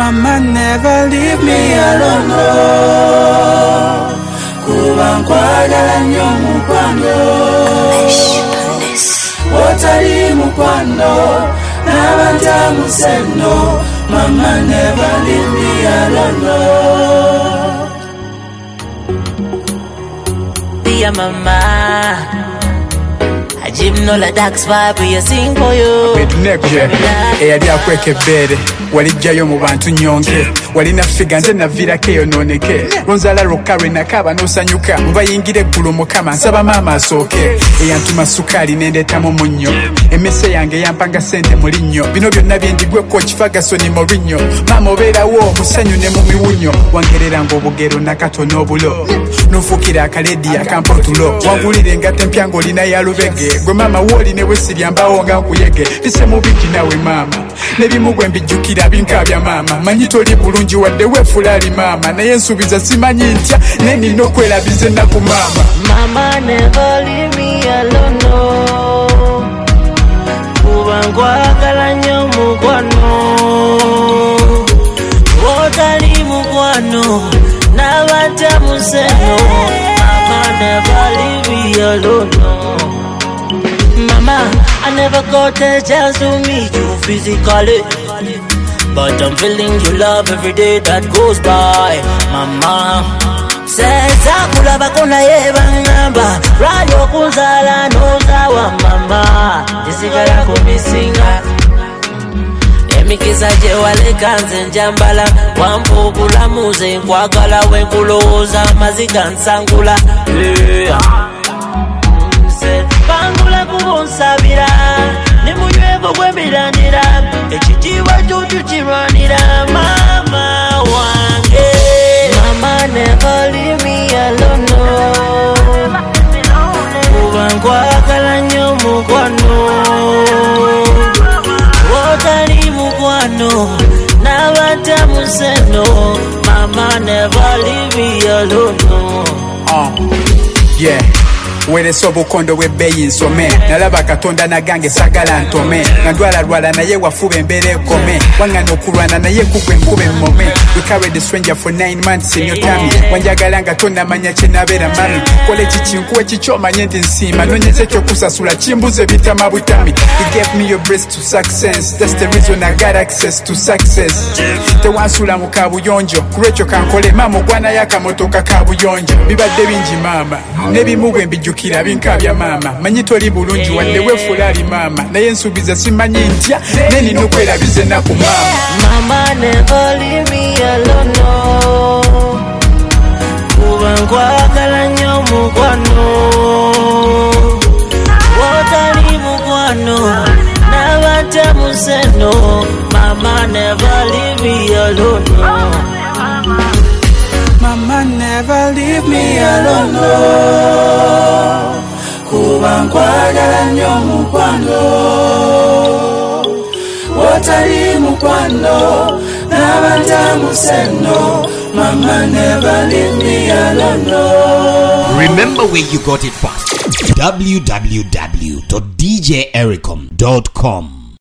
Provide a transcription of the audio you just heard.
Mama never leave me alone, no. Kuba nkwagala nnyo mukwano, otali mukwano n'abantamu seno. Mama never leave me alone, no. Dear mama, Jim no la dax vibe we sing for you. Bedunekye eyali akweka ebbere walijjayo mu bantu nyonke walina figa nze naviirako eyonooneke lonzala lwokarwe nakaba n'osanyuka mubayingire eggulu mukama nsaba maama asooke eyantuma sukaali nendeetamu munnyo emmese yange yampanga sente mu linnyo bino byonna byendigweko kifagasoni mu linnyo maama obeerawo musanyu ne mu miwunyo wangereranga obugero nakatono obulo n'ofuukira akaledi akampotulo wangulira engatte empya ng'olina ya lubege gwe maama wooli ne bwe siryambawo nga nkuyege bise mubiki nawe maama n'ebimu gwe mbijjukira binkaabya maama manyi toli bulungi wadde weefulaali maama naye nsuubiza simanyi ntya ne nina okwerabiza ennaku maama. Mama never leave me alone, no. Kuba nkwagala nnyo mukwano, otali mukwano n'abantamu seno. Mama never leave me alone, no. Mama, I never got a chance to meet you physically, but I'm feeling your love every day that goes by. Mama, senza kulaba kona yeba ngamba radio kunzala nozawa mama isigala kumisinga emikiza je walekanze njambala wampugula muze nkwagala wenkulowooza maziga nsangula bangula kubonsabira ne munywevo gwemiranira ekitiibwa tutu kirwanira mama wange. Mama never leave me alone, no. Kuba nkwagala nnyo mukwano, otali mukwano n'abantamu seno. Mama never leave me alone, no. Yeah. Weeresa obukondo bw'ebbeeyi nsome nalaba katonda nagange sagala ntome nga ndwalalwala naye wafuba embeera ekome waŋŋana okulwana naye kugwe enkuba emmome we carried the stranger for 9 months in your tummy wanjagala nga tonnamanya kye nabeera mami kola ekikinkuwa ekikyomanye ndi nsiima nonyeza ekyokusasula kimbuze bitama butami you gave me your breast to success that's the reason I got access to success tewansula mu kabuyonjo kulwekyo kankole maama ogwanayo akamotoka kabuyonjo bibadde bingi maama n'ebimu bwe mbijjukira binkaabya maama manyi toli bulungi wadde weefulaali maama naye nsuubiza simanyi ntya ne nina okwerabiza ennaku maama. Mama never leave me alone, no. Kuba nkwagala nnyo mukwano, otali mukwano n'abantamu seno. Mama never leave me alone, no. Mama never leave me alone, no. Kuba nkwagala nnyo mukwano, otali mukwano n'abantamu seno. Mama never leave me alone, no. Remember where you got it first. www.djericom.com